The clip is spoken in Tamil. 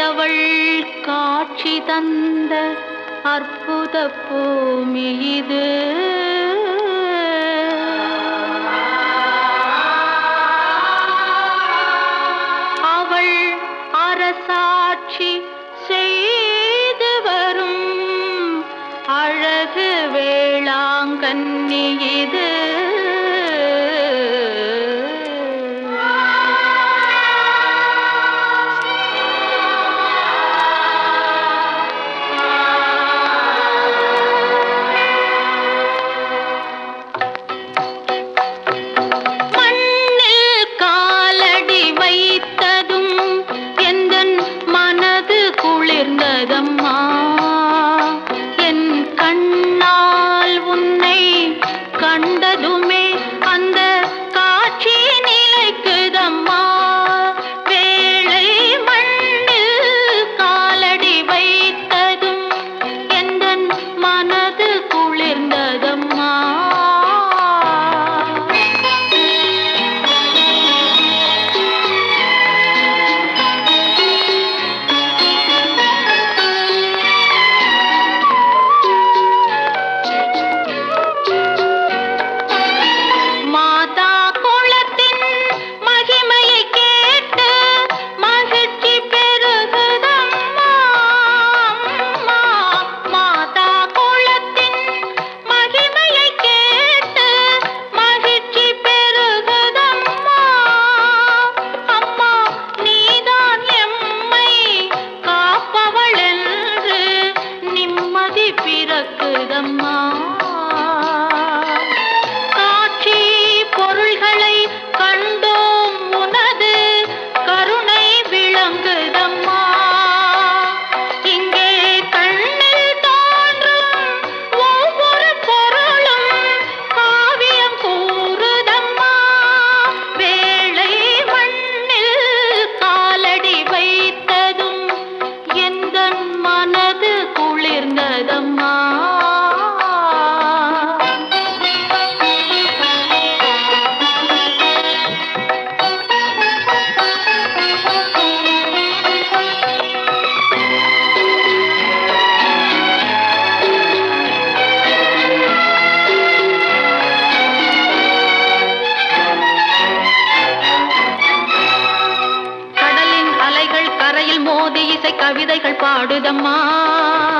அவள் காட்சி தந்த அற்புத பூமி இது. அவள் அரசாட்சி செய்து வரும் அழகு வேளாங்கண்ணி இது. என் கண்ணால் உன்னை கண்டதுமே அந்த காட்சி நிலைக்குதம்மா. வேளை மண்ணில் காலடி வைத்ததும் எந்தன் மனது குளிர்ந்ததம்மா. காட்சி பொருள்களை கண்டோம் உனது கருணை விளங்குதம்மா. இங்கே கண்ணில் தோன்றும் ஒவ்வொரு பொருளும் காவியம் கூறுதம்மா. வேளை மண்ணில் காலடி வைத்ததும் எந்தன் மனது குளிர்ந்ததம்மா. கவிதைகள் பாடுதம்மா.